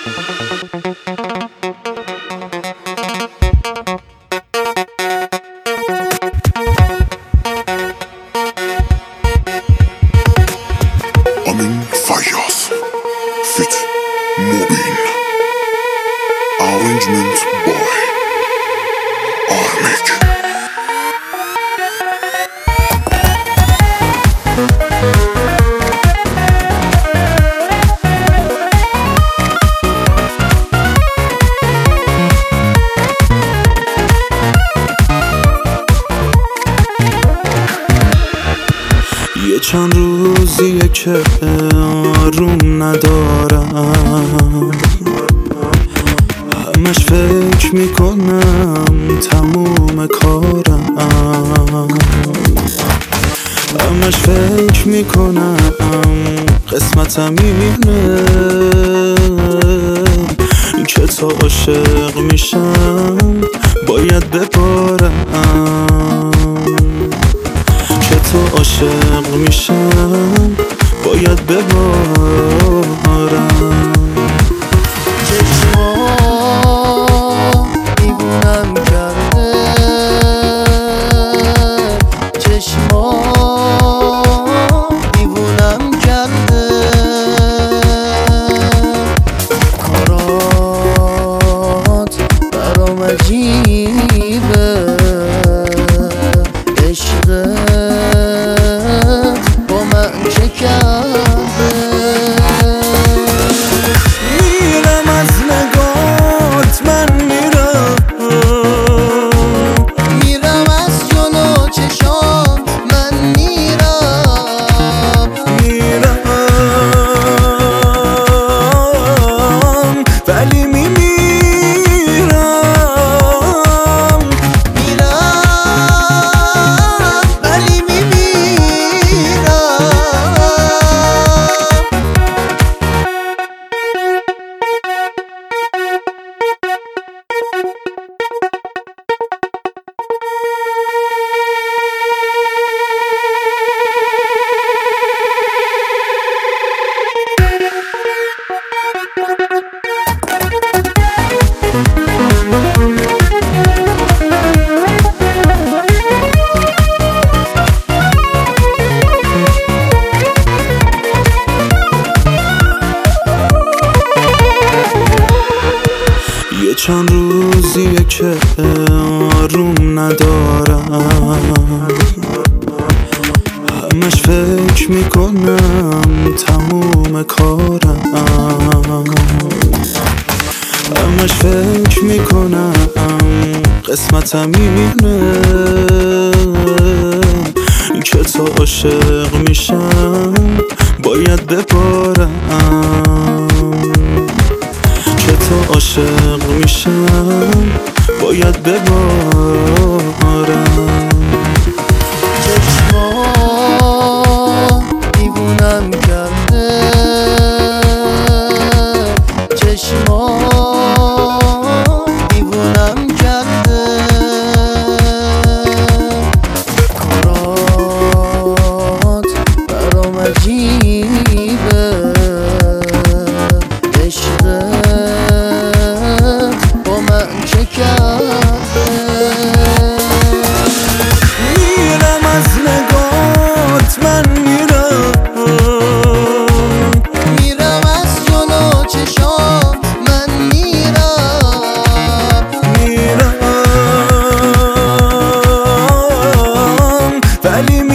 Amin Fayyaz Fit Mubin Arrangement by Armik. یه چند روزیه که آروم ندارم، همش فکر میکنم تموم کارم، همش فکر میکنم قسمتم اینه که تا عاشق میشم باید ببارم، که تو عاشق میشم باید ببارم. چشما دیوونم کرده، چشما دیوونم کرده، کارات برام عجیبه، عشقت با من چه کرده؟ میرم از نگات، من میرم از جلو چشات، من میرم ولی یه چند روزیه که آروم ندارم، همش فکر میکنم تموم کارم، همش فکر میکنم قسمتم اینه که تا عاشق میشم باید ببارم، که تو عاشق میشم باید ببارم. چشما دیوونم کرده، چشما دیوونم کرده، کارات برام عجیبه، عشقت با من چه کرده؟ میرم از نگات، من میرم از جلو چشات، من میرم ولی